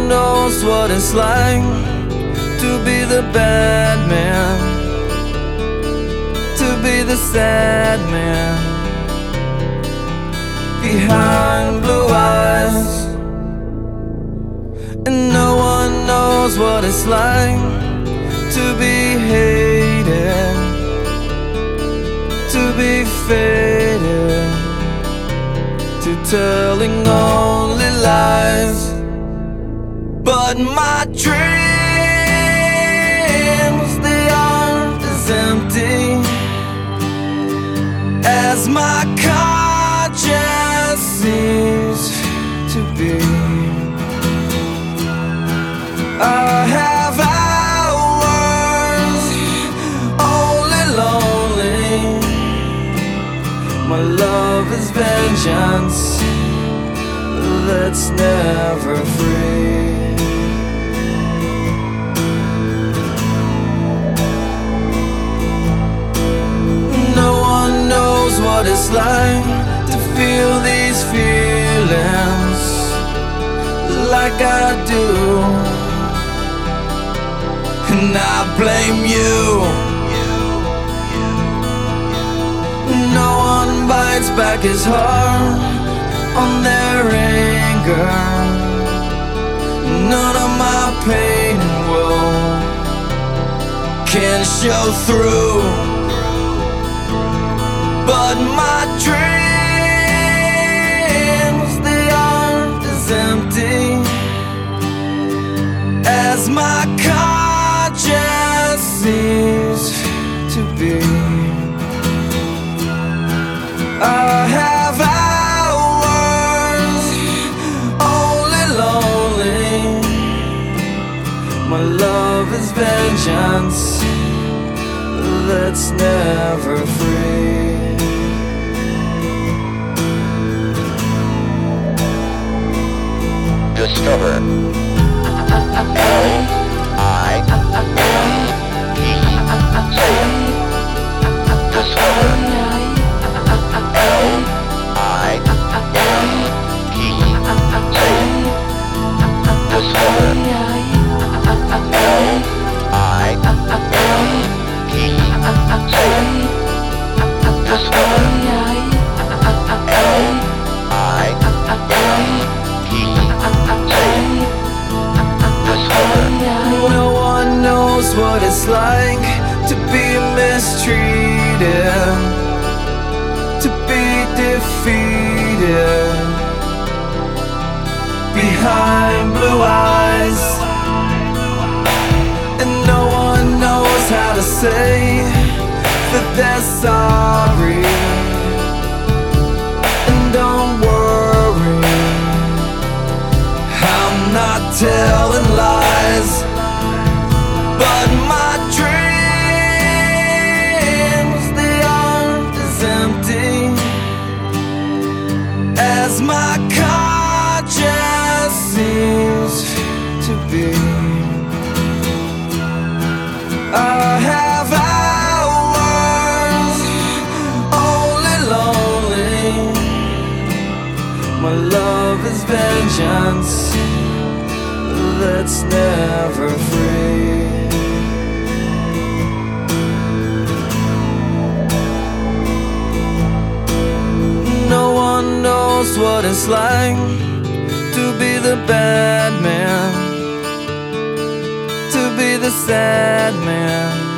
knows what it's like to be the bad man, to be the sad man behind blue eyes. And no one knows what it's like to be hated, to be faded, to telling only lies. But my dreams, they aren't as empty as my conscience seems to be. I have hours only lonely. My love is vengeance that's never free. No one knows what it's like to feel these feelings like I do, and I blame you. No one bites back his heart on their anger. None of my pain and woe can show through. But my dreams, they aren't as empty as my conscience seems to be. I have hours only lonely. My love is vengeance that's never free. Discover L-I-M-E. Say it. Discover L-I-M-E. Say it. Discover L-I-M-E. Say it. Discover No one knows what it's like to be mistreated, to be defeated behind blue eyes. And no one knows how to say that they're sorry. And don't worry, I'm not telling lies. But my dreams, they aren't as empty as my conscience seems to be. I have hours only lonely. My love is vengeance that's never free. No one knows what it's like to be the bad man, to be the sad man